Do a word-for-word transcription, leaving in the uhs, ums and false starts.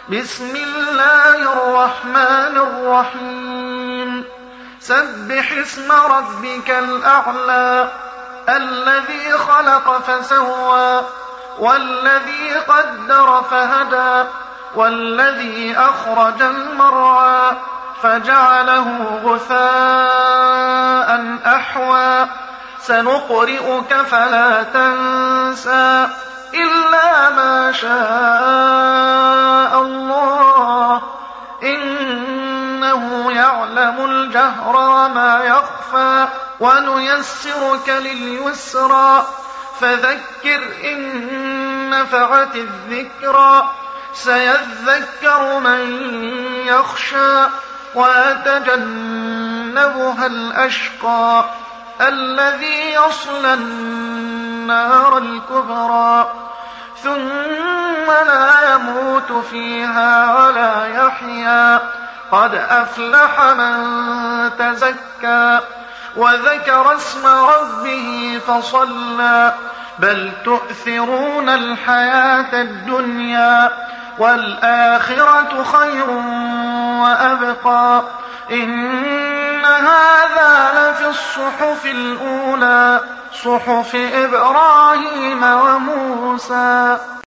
بسم الله الرحمن الرحيم سبح اسم ربك الأعلى الذي خلق فسوى والذي قدر فهدى والذي أخرج المرعى فجعله غثاء أحوى سنقرئك فلا تنسى إلا ما شاء الله إنه يعلم الجهر وما يخفى ونيسرك لليسرى فذكر إن نفعت الذكرى سيذكر من يخشى ويتجنبها الأشقى الذي يصلى النار الكبرى ثم لا يموت فيها ولا يحيا قد أفلح من تزكى وذكر اسم ربه فصلى بل تؤثرون الحياة الدنيا والآخرة خير وأبقى إن هذا لفي الصحف الأولى صحف إبراهيم وموسى.